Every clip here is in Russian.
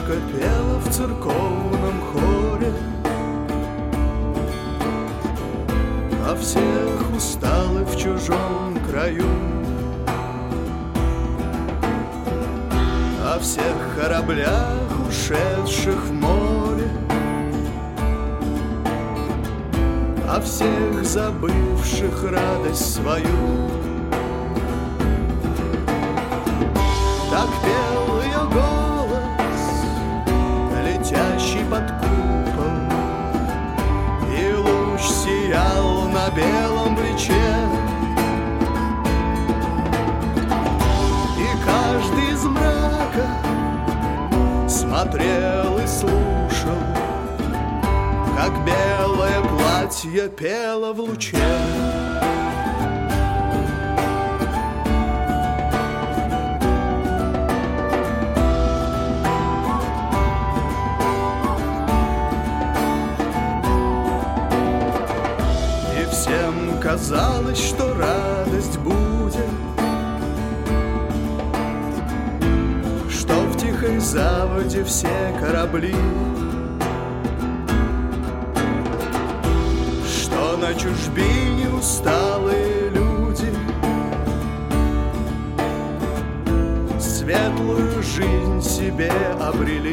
тихо пела в церковном хоре о всех усталых в чужом краю, о всех кораблях, ушедших в море, о всех забывших радость свою. Так пел ее голос, летящий под купол, и луч сиял на белом плече. И каждый из мрака смотрел и слушал, как белое платье пело в луче. Всем казалось, что радость будет, что в тихой заводе все корабли, что на чужбине усталые люди светлую жизнь себе обрели.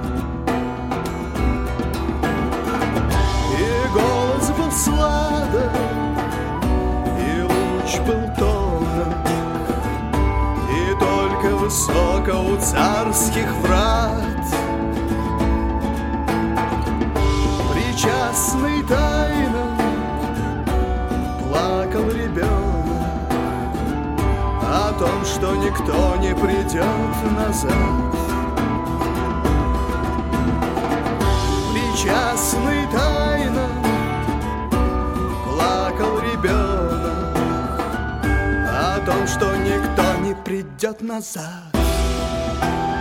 И голос был сладок, и луч был тонок, и только высоко у царских врат, причастный тайно, плакал ребенок о том, что никто не придет назад. Причастный тайно плакал ребенок о том, что никто не придет назад.